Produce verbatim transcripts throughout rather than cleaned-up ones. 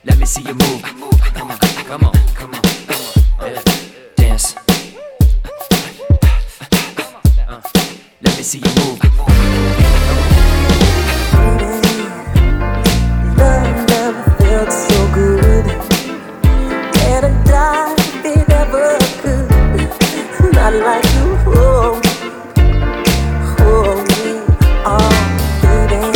Let me see you move. Come on, come on, come on. Yeah. Dance. Uh, let me see you move. Love never felt so good, and I died if it ever could. Not like you, oh, oh me, oh baby.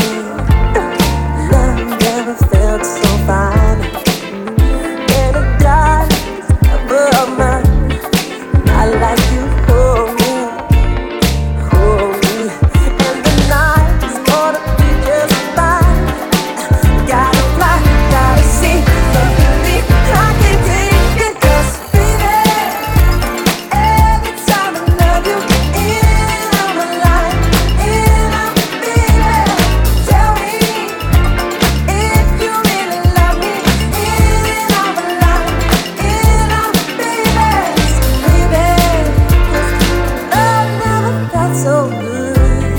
Love never felt so fine, and I died if ever mine. Not like you, oh me, oh me. And the night is gonna be just fine. Gotta fly, gotta see, don't believe I can take it. 'Cause baby, every time I love you, in on my life, in on baby. Tell me if you really love me, in on my life, in on baby. Baby, 'cause love never felt so good.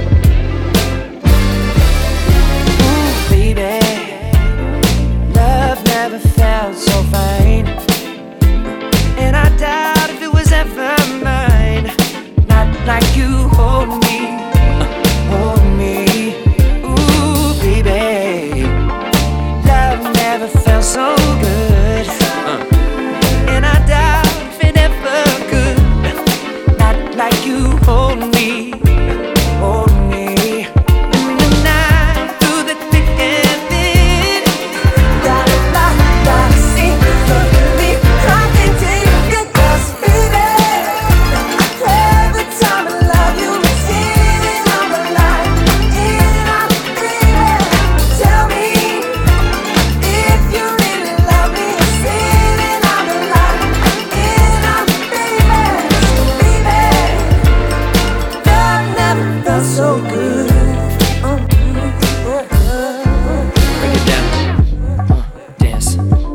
Ooh, baby, love never felt so fine, and I doubt if it was ever mine. Not like you hold me, hold me. Ooh, baby, love never felt so good, and I doubt if it ever could. Not like you hold me, hold me. In the night, through the thick and thin. Gotta fly, gotta see, don't believe I can take it. 'Cause baby, every time I love you, it's in on my life, in on baby. Tell me if you really love me, it's in on my life, in on baby. Baby, love never felt so good. Break it down. Uh, dance.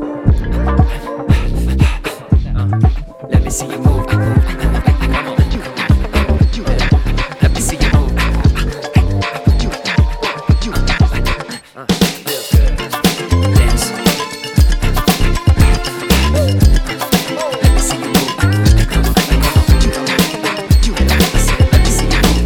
Uh, let me see you move. Come on. Let me see you move. Uh, feel good. Dance. Let me see you move. Come on. I said, let me see you move.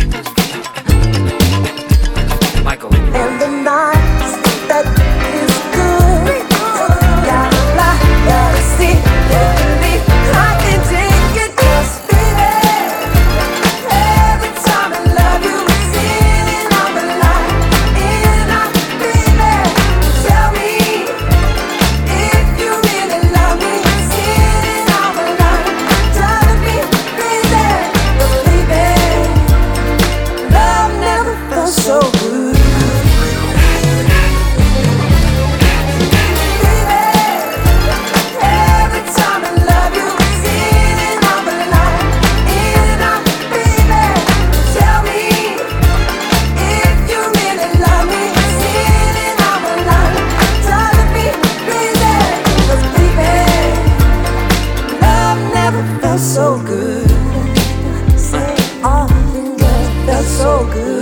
Michael. And the nights that is good. Gotta fly, gotta see, don't believe I can take it. 'Cause baby, every time I love you, it's in on my life, in on baby. Tell me if you really love me, it's in on my life, driving me crazy. But baby, love never felt so good. Every time I love you, it's in on my life, in on baby. Tell me if you really love me, it's in on my life, driving me crazy. 'Cause baby, love never felt so good. Say all never felt so good.